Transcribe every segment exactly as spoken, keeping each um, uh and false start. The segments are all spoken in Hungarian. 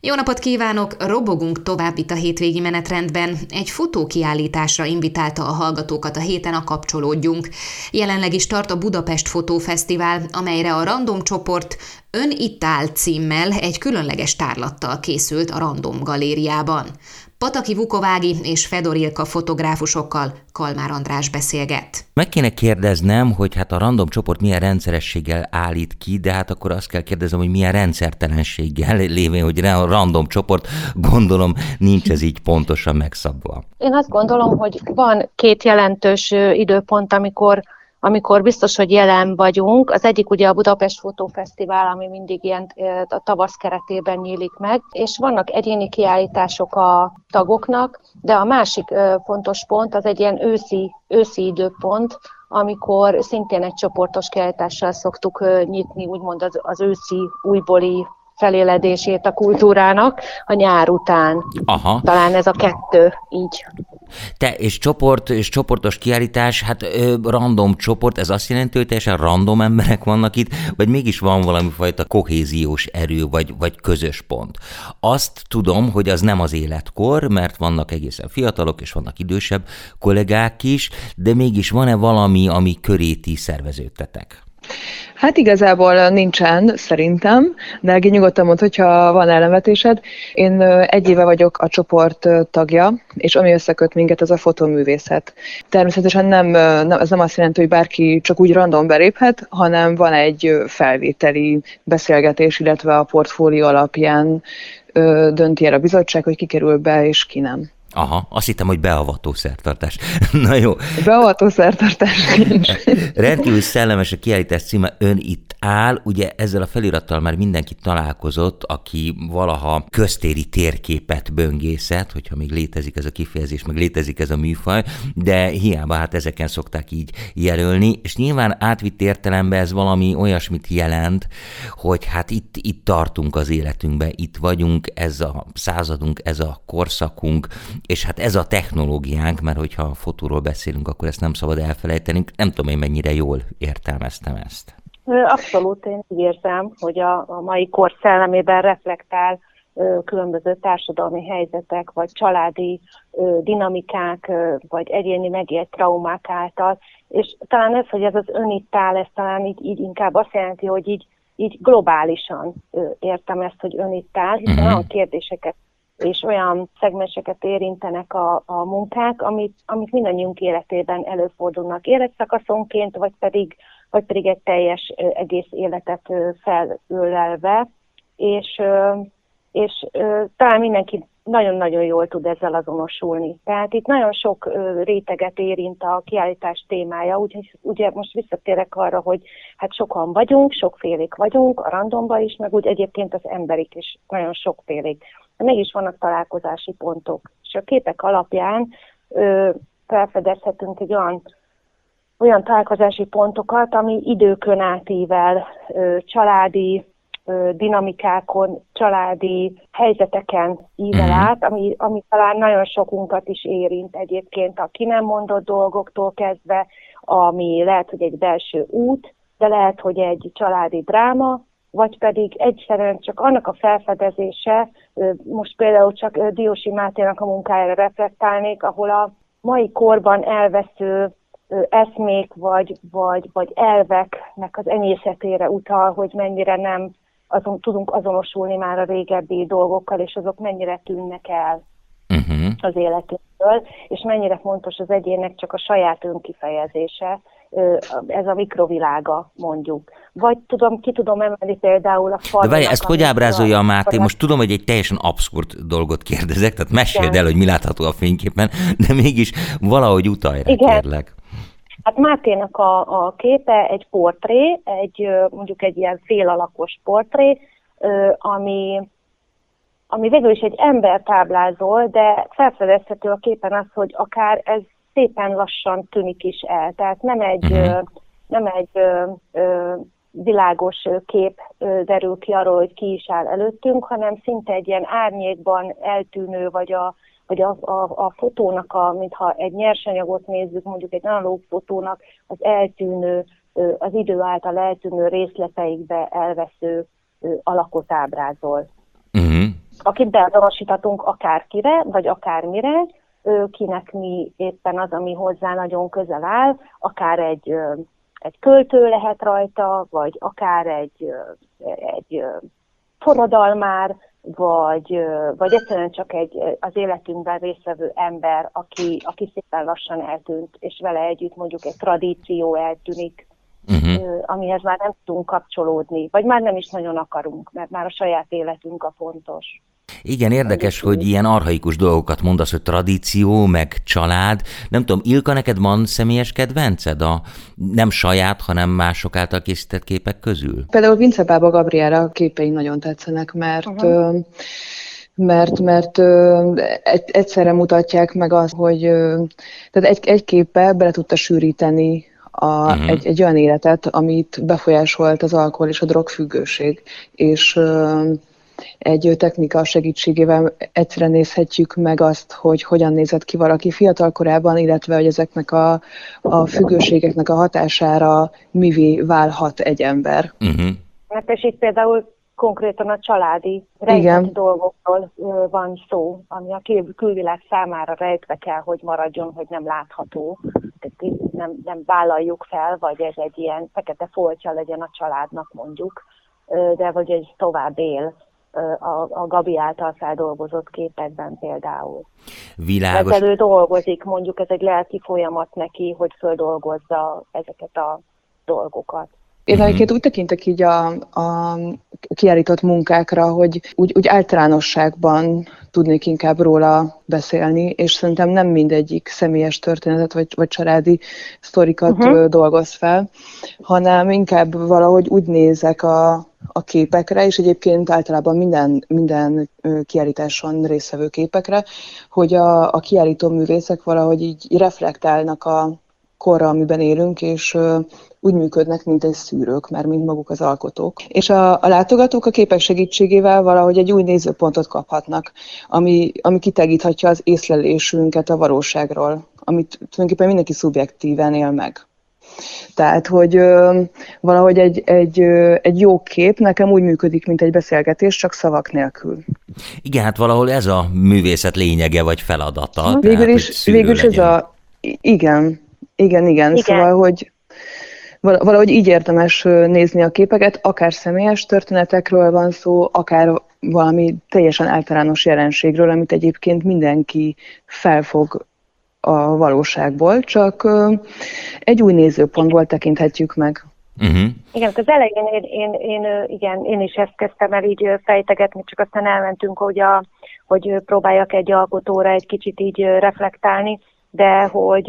Jó napot kívánok! Robogunk tovább itt a hétvégi menetrendben. Egy fotókiállításra invitálta a hallgatókat a héten a Kapcsolódjunk. Jelenleg is tart a Budapest Fotófesztivál, amelyre a Random csoport Ön itt áll címmel egy különleges tárlattal készült a Random galériában. Pataki Vukovági és Fedor Ilka fotográfusokkal Kalmár András beszélget. Meg kéne kérdeznem, hogy hát a Random csoport milyen rendszerességgel állít ki, de hát akkor azt kell kérdezem, hogy milyen rendszertelenséggel, lévén, hogy a Random csoport, gondolom nincs ez így pontosan megszabva. Én azt gondolom, hogy van két jelentős időpont, amikor amikor biztos, hogy jelen vagyunk. Az egyik ugye a Budapest Fotófesztivál, ami mindig ilyen a tavasz keretében nyílik meg, és vannak egyéni kiállítások a tagoknak, de a másik fontos pont az egy ilyen őszi, őszi időpont, amikor szintén egy csoportos kiállítással szoktuk nyitni, úgymond az, az őszi újbóli feléledését a kultúrának a nyár után. Aha. Talán ez a kettő így. Te és csoport, és csoportos kiállítás, hát ö, random csoport, ez azt jelenti, hogy teljesen random emberek vannak itt, vagy mégis van valami fajta kohéziós erő, vagy, vagy közös pont. Azt tudom, hogy az nem az életkor, mert vannak egészen fiatalok, és vannak idősebb kollégák is, de mégis van-e valami, ami köré ti szerveződtetek? Hát igazából nincsen, szerintem, de Ági nyugodtan mondd, hogyha van ellenvetésed. Én egy éve vagyok a csoport tagja, és ami összeköt minket, az a fotóművészet. Természetesen nem, nem, ez nem azt jelenti, hogy bárki csak úgy random beléphet, hanem van egy felvételi beszélgetés, illetve a portfólió alapján ö, dönti el a bizottság, hogy ki kerül be és ki nem. Aha, azt hittem, hogy beavató szertartás. Na jó. Beavató szertartás nincs. Rendkívül szellemes a kiállítás címe Ön itt áll. Ugye ezzel a felirattal már mindenki találkozott, aki valaha köztéri térképet böngészett, hogyha még létezik ez a kifejezés, meg létezik ez a műfaj, de hiába hát ezeken szokták így jelölni, és nyilván átvitt értelemben ez valami olyasmit jelent, hogy hát itt, itt tartunk az életünkben, itt vagyunk, ez a századunk, ez a korszakunk, és hát ez a technológiánk, mert hogyha a fotóról beszélünk, akkor ezt nem szabad elfelejtenünk. Nem tudom én, mennyire jól értelmeztem ezt. Abszolút, én úgy érzem, hogy a, a mai kor szellemében reflektál ö, különböző társadalmi helyzetek, vagy családi ö, dinamikák, ö, vagy egyéni megélt traumák által. És talán ez, hogy ez az ön itt áll, ez talán így, így inkább azt jelenti, hogy így, így globálisan ö, értem ezt, hogy ön itt áll, hiszen uh-huh. olyan kérdéseket és olyan szegmenseket érintenek a, a munkák, amit, amit mindannyiunk életében előfordulnak életszakaszonként, vagy pedig, vagy pedig egy teljes egész életet felölelve, és, és talán mindenki nagyon-nagyon jól tud ezzel azonosulni. Tehát itt nagyon sok réteget érint a kiállítás témája, úgyhogy ugye most visszatérek arra, hogy hát sokan vagyunk, sokfélék vagyunk, a randomban is, meg úgy egyébként az emberik is nagyon sokfélék. De mégis vannak találkozási pontok. És a képek alapján ö, felfedezhetünk egy olyan, olyan találkozási pontokat, ami időkön átível, ö, családi ö, dinamikákon, családi helyzeteken ível át, ami, ami talán nagyon sokunkat is érint egyébként a ki nem mondott dolgoktól kezdve, ami lehet, hogy egy belső út, de lehet, hogy egy családi dráma, vagy pedig egyszerűen csak annak a felfedezése, most például csak Diósi Máténak a munkájára reflektálnék, ahol a mai korban elvesző eszmék vagy, vagy, vagy elveknek az enyészetére utal, hogy mennyire nem azon, tudunk azonosulni már a régebbi dolgokkal, és azok mennyire tűnnek el uh-huh. az életünkből, és mennyire fontos az egyének csak a saját önkifejezése, ez a mikrovilága, mondjuk. Vagy tudom, ki tudom emelni például a farmának. De várj, ezt hogy ábrázolja a Máté? Most tudom, hogy egy teljesen abszurd dolgot kérdezek, tehát meséld el, hogy mi látható a fényképen, de mégis valahogy utalj rá, kérlek. Hát Máténak a, a képe egy portré, egy mondjuk egy ilyen félalakos portré, ami, ami végül is egy embert ábrázol, de felfedezhető a képen az, hogy akár ez szépen lassan tűnik is el. Tehát nem egy, uh-huh. nem egy ö, ö, világos kép ö, derül ki arról, hogy ki is áll előttünk, hanem szinte egy ilyen árnyékban eltűnő, vagy a, vagy a, a, a fotónak, a, mintha egy nyersanyagot nézzük, mondjuk egy analóg fotónak, az eltűnő, ö, az idő által eltűnő részleteikbe elvesző ö, alakot ábrázol. Uh-huh. akit beazonosíthatunk akárkire, vagy akármire, kinek mi éppen az, ami hozzá nagyon közel áll, akár egy, egy költő lehet rajta, vagy akár egy, egy forradalmár, vagy, vagy egyszerűen csak egy az életünkben résztvevő ember, aki, aki szépen lassan eltűnt, és vele együtt mondjuk egy tradíció eltűnik, uh-huh. amihez már nem tudunk kapcsolódni, vagy már nem is nagyon akarunk, mert már a saját életünk a fontos. Igen, érdekes, hogy ilyen archaikus dolgokat mondasz, hogy tradíció, meg család. Nem tudom, Ilka, neked van személyes kedvenced a nem saját, hanem mások által készített képek közül? Például Vince Bába Gabriella képei nagyon tetszenek, mert... Uh-huh. mert, mert egyszerre mutatják meg azt, hogy tehát egy, egy képbe bele tudta sűríteni a, uh-huh. egy, egy olyan életet, amit befolyásolt az alkohol és a drogfüggőség, és egy technika segítségével egyszerűen nézhetjük meg azt, hogy hogyan nézett ki valaki fiatal korában, illetve hogy ezeknek a, a függőségeknek a hatására mivé válhat egy ember. Uh-huh. Mert és itt például konkrétan a családi rejtett dolgokról van szó, ami a külvilág számára rejtve kell, hogy maradjon, hogy nem látható. Tehát nem, nem vállaljuk fel, vagy ez egy ilyen fekete foltja legyen a családnak mondjuk, de vagy ez tovább él. A, a Gabi által feldolgozott képekben például. Világos. Ezzel dolgozik, mondjuk ez egy lelki folyamat neki, hogy földolgozza ezeket a dolgokat. Én egyébként úgy tekintek így a, a kiállított munkákra, hogy úgy, úgy általánosságban tudnék inkább róla beszélni, és szerintem nem mindegyik személyes történetet vagy, vagy családi sztorikat uh-huh. dolgoz fel, hanem inkább valahogy úgy nézek a, a képekre, és egyébként általában minden, minden kiállításon résztvevő képekre, hogy a, a kiállító művészek valahogy így reflektálnak a korra, amiben élünk, és úgy működnek, mint egy szűrők, már mint maguk az alkotók. És a, a látogatók a képek segítségével valahogy egy új nézőpontot kaphatnak, ami, ami kitágíthatja az észlelésünket a valóságról, amit tulajdonképpen mindenki szubjektíven él meg. Tehát, hogy ö, valahogy egy, egy, ö, egy jó kép nekem úgy működik, mint egy beszélgetés, csak szavak nélkül. Igen, hát valahol ez a művészet lényege, vagy feladata. Végül tehát, is, végül is ez a... Igen, igen, igen. igen. Szóval, hogy valahogy így érdemes nézni a képeket, akár személyes történetekről van szó, akár valami teljesen általános jelenségről, amit egyébként mindenki felfog a valóságból, csak egy új nézőpontból tekinthetjük meg. Uh-huh. Igen, az elején én, én, én, igen, én is ezt kezdtem el így fejtegetni, csak aztán elmentünk, hogy, a, hogy próbáljak egy alkotóra egy kicsit így reflektálni, de hogy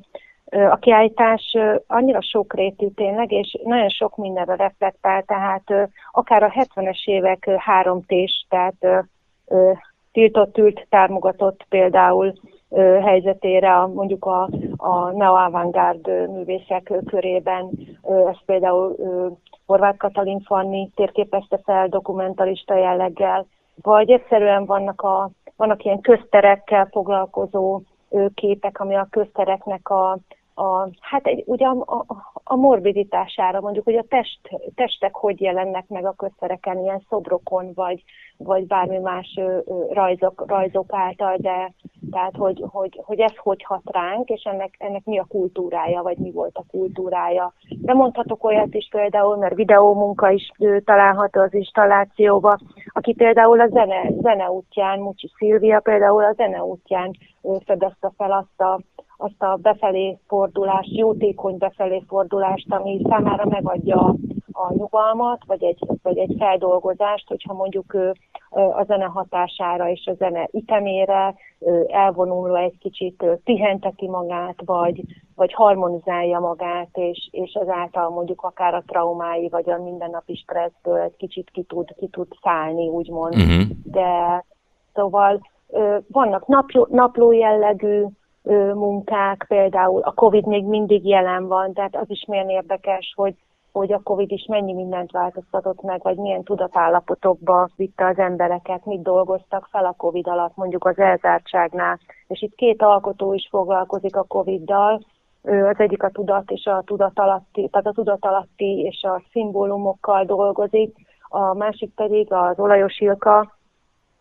a kiállítás annyira sokrétű tényleg, és nagyon sok mindenre reflektál, tehát akár a hetvenes évek három té-s, tehát tiltott, ült, támogatott például helyzetére, a, mondjuk a, a neo-avantgárd művészek körében, ez például Horváth Katalin Fanni térképezte fel dokumentarista jelleggel, vagy egyszerűen vannak, a, vannak ilyen közterekkel foglalkozó képek, ami a köztereknek a, a hát egy, ugye a, a, a morbiditására, mondjuk, hogy a test, testek hogy jelennek meg a köztereken, ilyen szobrokon, vagy, vagy bármi más ö, rajzok, rajzok által, de tehát, hogy, hogy, hogy ez hogy hat ránk, és ennek, ennek mi a kultúrája, vagy mi volt a kultúrája. De mondhatok olyat is például, mert videómunka is ö, található az installációba, aki például a zene, zene útján, Mucsi Szilvia például a zene útján ö, fedezte fel azt a azt a befelé fordulást, jótékony befelé fordulást, ami számára megadja a nyugalmat, vagy egy, vagy egy feldolgozást, hogyha mondjuk a zene hatására és a zene ütemére elvonulva egy kicsit pihenteti magát, vagy, vagy harmonizálja magát, és, és ezáltal mondjuk akár a traumái, vagy a mindennapi stresszből egy kicsit ki tud, ki tud szállni, úgymond. Uh-huh. De szóval vannak napló, napló jellegű munkák, például a Covid még mindig jelen van, tehát az is milyen érdekes, hogy, hogy a Covid is mennyi mindent változtatott meg, vagy milyen tudatállapotokba vitte az embereket, mit dolgoztak fel a Covid alatt, mondjuk az elzártságnál. És itt két alkotó is foglalkozik a Coviddal, az egyik a tudat és a tudatalatti, tehát a tudatalatti és a szimbólumokkal dolgozik, a másik pedig az Olajos Ilka,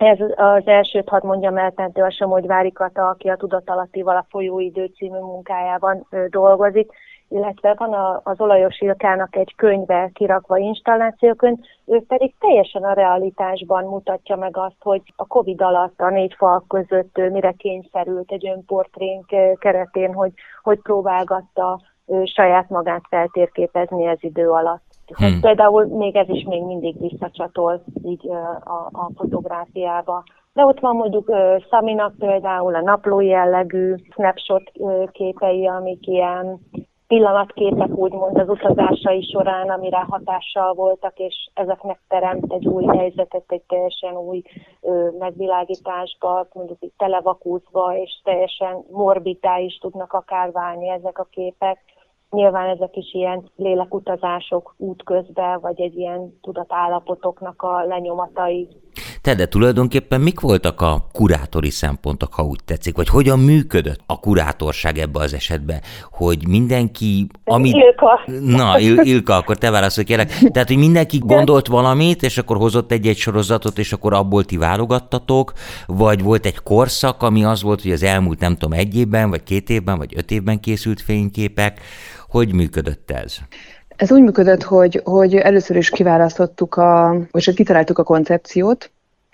Ez az elsőt hadd mondjam el, tehát a Somogyvári Kata, aki a Tudatalattival a Folyóidő című munkájában dolgozik, illetve van a, az Olajos Ilkának egy könyve kirakva, installációkönyv, ő pedig teljesen a realitásban mutatja meg azt, hogy a Covid alatt a négy fal között mire kényszerült egy önportrénk keretén, hogy, hogy próbálgatta saját magát feltérképezni ez idő alatt. Hmm. Például még ez is még mindig visszacsatol így a, a fotográfiába. De ott van mondjuk uh, Szaminak például a napló jellegű snapshot uh, képei, amik ilyen pillanatképek úgymond az utazásai során, amire hatással voltak, és ezeknek teremt egy új helyzetet, egy teljesen új uh, megvilágításba, mondjuk így televakúzva, és teljesen morbidá is tudnak akár válni ezek a képek. Nyilván ezek is ilyen lélekutazások útközben, vagy egy ilyen tudatállapotoknak a lenyomatai. Te, de tulajdonképpen mik voltak a kurátori szempontok, ha úgy tetszik, vagy hogyan működött a kurátorság ebbe az esetben, hogy mindenki... Amit... Ilka. Na, Il- Ilka, akkor te válaszolj kérlek. Tehát, hogy mindenki gondolt valamit, és akkor hozott egy-egy sorozatot, és akkor abból ti válogattatok, vagy volt egy korszak, ami az volt, hogy az elmúlt nem tudom, egy évben, vagy két évben, vagy öt évben készült fényképek. Hogy működött ez? Ez úgy működött, hogy, hogy először is kiválasztottuk, a, vagy kitaláltuk a koncepciót.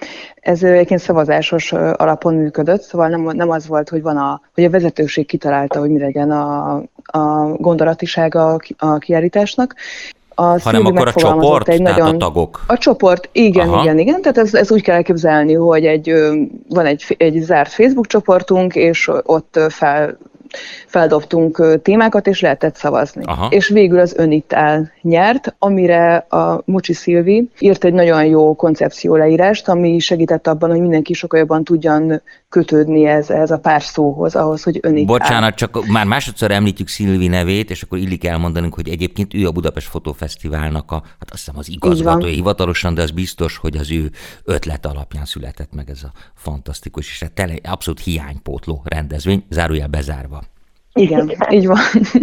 Ez egyébként szavazásos alapon működött, szóval nem, nem az volt, hogy, van a, hogy a vezetőség kitalálta, hogy mi legyen a, a gondolatisága a kiállításnak. A hanem akkor a csoport, egy tehát nagyon, a tagok. A csoport, igen, Aha. igen, igen. Tehát ez, ez úgy kell elképzelni, hogy egy, van egy, egy zárt Facebook csoportunk, és ott fel feldobtunk témákat, és lehetett szavazni. Aha. És végül az Ön itt áll nyert, amire a Mucsi Szilvi írt egy nagyon jó koncepció leírást, ami segített abban, hogy mindenki sokkal jobban tudjon kötődni ez, ez a pár szóhoz, ahhoz, hogy Ön itt Bocsánat, áll. csak már másodszor említjük Szilvi nevét, és akkor illik elmondanunk, hogy egyébként ő a Budapest Fotófesztiválnak a, hát azt hiszem az igazgatója hivatalosan, de az biztos, hogy az ő ötlet alapján született meg ez a fantasztikus, és tele, abszolút hiánypótló rendezvény, zárójel bezárva. Igen, így van.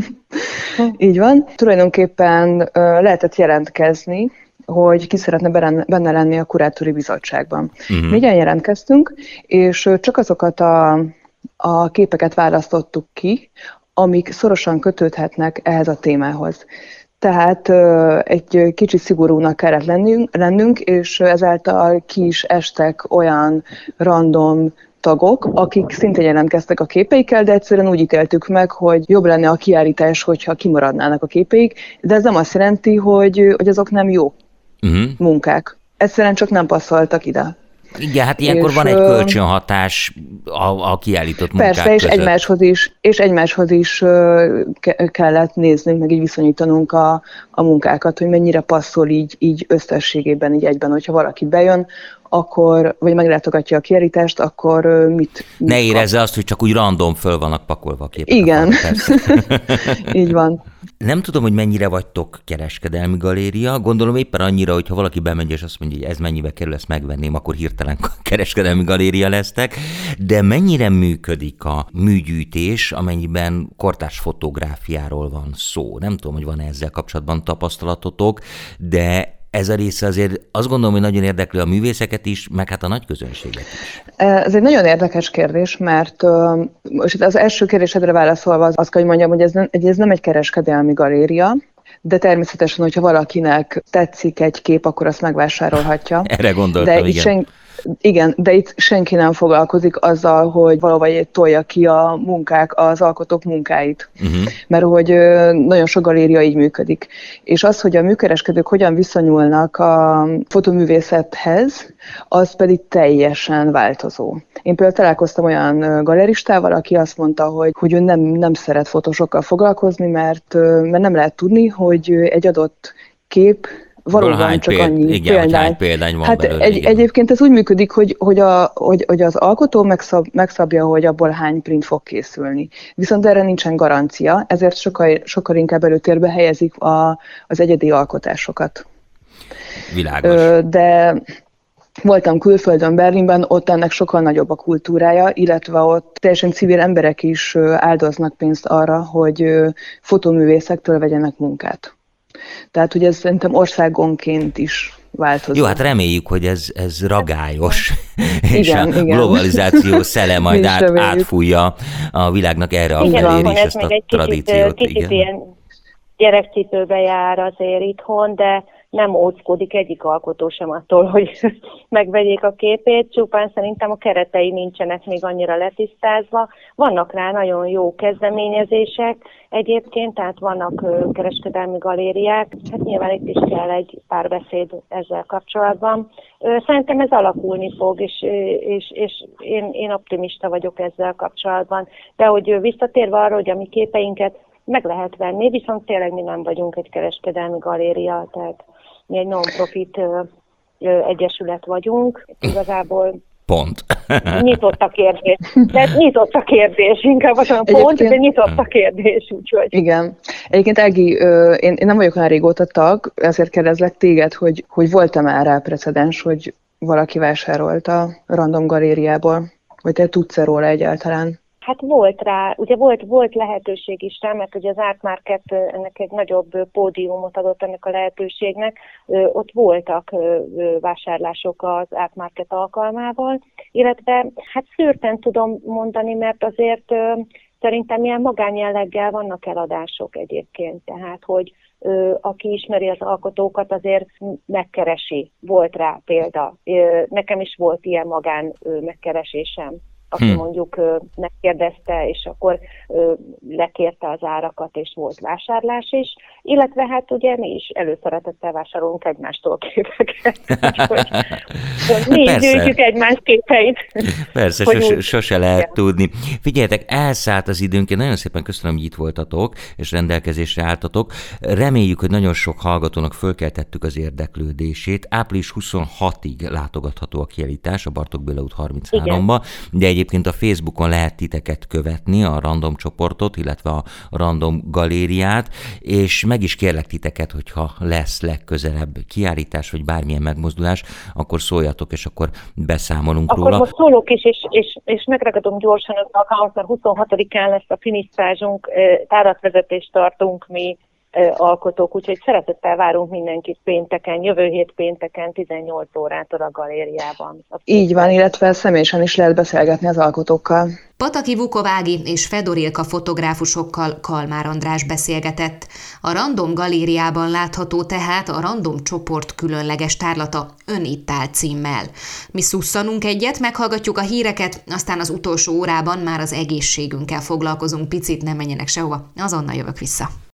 Így van. Tulajdonképpen lehetett jelentkezni, hogy ki szeretne benne lenni a kurátori bizottságban. Uh-huh. Négyen jelentkeztünk, és csak azokat a, a képeket választottuk ki, amik szorosan kötődhetnek ehhez a témához. Tehát egy kicsit szigorúnak kellett lennünk, lennünk, és ezáltal ki is estek olyan random tagok, akik szintén jelentkeztek a képeikkel, de egyszerűen úgy ítéltük meg, hogy jobb lenne a kiállítás, hogyha kimaradnának a képeik, de ez nem azt jelenti, hogy, hogy azok nem jó uh-huh. munkák. Egyszerűen csak nem passzoltak ide. Igen, hát ilyenkor és, van egy kölcsönhatás a, a kiállított munkák persze, és között. egymáshoz is, és egymáshoz is ke- kellett néznünk, meg így viszonyítanunk a, a munkákat, hogy mennyire passzol így, így összességében, így egyben, hogyha valaki bejön, akkor, vagy meglátogatja a kiállítást, akkor mit... mit ne érezze azt, hogy csak úgy random föl vannak pakolva a képek. Igen, így van. Nem tudom, hogy mennyire vagytok kereskedelmi galéria, gondolom éppen annyira, hogyha valaki bemegy és azt mondja, hogy ez mennyibe kerül, ezt megvenném, akkor hirtelen kereskedelmi galéria lesztek, de mennyire működik a műgyűjtés, amennyiben kortárs fotográfiáról van szó? Nem tudom, hogy van-e ezzel kapcsolatban tapasztalatotok, de ez a része azért azt gondolom, hogy nagyon érdekli a művészeket is, meg hát a nagy közönséget is. Ez egy nagyon érdekes kérdés, mert most az első kérdésedre válaszolva azt kell, hogy mondjam, hogy ez nem, ez nem egy kereskedelmi galéria, de természetesen, hogyha valakinek tetszik egy kép, akkor azt megvásárolhatja. Erre gondoltam, de igen. Sen, igen, de itt senki nem foglalkozik azzal, hogy valahogy tolja ki a munkák, az alkotók munkáit. Uh-huh. Mert hogy nagyon sok galéria így működik. És az, hogy a műkereskedők hogyan viszonyulnak a fotoművészethez, az pedig teljesen változó. Én például találkoztam olyan galeristával, aki azt mondta, hogy, hogy ő nem, nem szeret fotósokkal foglalkozni, mert, mert nem lehet tudni, hogy egy adott kép valóban hány csak péld, annyi igen, példány. hány példány van hát belőle, egy, igen. Egyébként ez úgy működik, hogy, hogy, a, hogy, hogy az alkotó megszab, megszabja, hogy abból hány print fog készülni. Viszont erre nincsen garancia, ezért sokkal, sokkal inkább előtérbe helyezik a, az egyedi alkotásokat. Világos. De voltam külföldön, Berlinben, ott ennek sokkal nagyobb a kultúrája, illetve ott teljesen civil emberek is áldoznak pénzt arra, hogy fotóművészektől vegyenek munkát. Tehát, hogy ez szerintem országonként is változó. Jó, hát reméljük, hogy ez, ez ragályos, igen, és a igen. globalizáció szele majd át, átfújja a világnak erre a felé is ezt a tradíciót. Kicsit, kicsit ilyen gyerekcipőbe jár azért itthon, de nem óckodik egyik alkotó sem attól, hogy megvegyék a képét, csupán szerintem a keretei nincsenek még annyira letisztázva. Vannak rá nagyon jó kezdeményezések egyébként, tehát vannak kereskedelmi galériák, hát nyilván itt is kell egy pár beszéd ezzel kapcsolatban. Szerintem ez alakulni fog, és, és, és én, én optimista vagyok ezzel kapcsolatban. De hogy visszatérve arra, hogy a mi képeinket meg lehet venni, viszont tényleg mi nem vagyunk egy kereskedelmi galéria, tehát mi egy non-profit ö, ö, egyesület vagyunk. Igazából pont. Nyitott a kérdés. De nyitott a kérdés, inkább azt mondom, pont, de nyitott a kérdés, úgyhogy. Igen. Egyébként Ági, én, én nem vagyok olyan régóta tag, ezért kérdezlek téged, hogy, hogy volt-e már rá precedens, hogy valaki vásárolt a Random Galériából, vagy te tudsz-e róla egyáltalán? Hát volt rá, ugye volt, volt lehetőség is rá, mert ugye az Art Market ennek egy nagyobb pódiumot adott ennek a lehetőségnek, ott voltak vásárlások az Art Market alkalmával, illetve hát szűrten tudom mondani, mert azért szerintem ilyen magánjelleggel vannak eladások egyébként, tehát hogy aki ismeri az alkotókat, azért megkeresi, volt rá példa. Nekem is volt ilyen magán megkeresésem, aki hmm. mondjuk megkérdezte, és akkor lekérte az árakat, és volt vásárlás is. Illetve hát ugye mi is előszeretettel vásárolunk egymástól képeket. Úgyhogy, mi is gyűjtjük egymás képeit. Persze, sose, sose lehet tudni. Figyeljetek, elszállt az időnk, én nagyon szépen köszönöm, hogy itt voltatok, és rendelkezésre álltatok. Reméljük, hogy nagyon sok hallgatónak fölkeltettük az érdeklődését. április huszonhatodikáig látogatható a kiállítás a Bartók Béla út harmincháromba, de egyébként a Facebookon lehet titeket követni, a Random csoportot, illetve a Random galériát, és meg is kérlek titeket, hogyha lesz legközelebb kiállítás, vagy bármilyen megmozdulás, akkor szóljatok, és akkor beszámolunk akkor róla. Akkor most szólok is, és, és, és megragadom gyorsan az alkalmat, mert huszonhatodikán lesz a finisztázsunk, táratvezetést tartunk mi alkotók, úgyhogy szeretettel várunk mindenkit pénteken, jövő hét pénteken tizennyolc órától a galériában. Így van, illetve személyesen is lehet beszélgetni az alkotókkal. Pataki Vukovági és Fedor Ilka fotográfusokkal Kalmár András beszélgetett. A Random galériában látható tehát a Random csoport különleges tárlata Ön itt áll címmel. Mi szusszanunk egyet, meghallgatjuk a híreket, aztán az utolsó órában már az egészségünkkel foglalkozunk, picit, nem menjenek sehova, azonnal jövök vissza.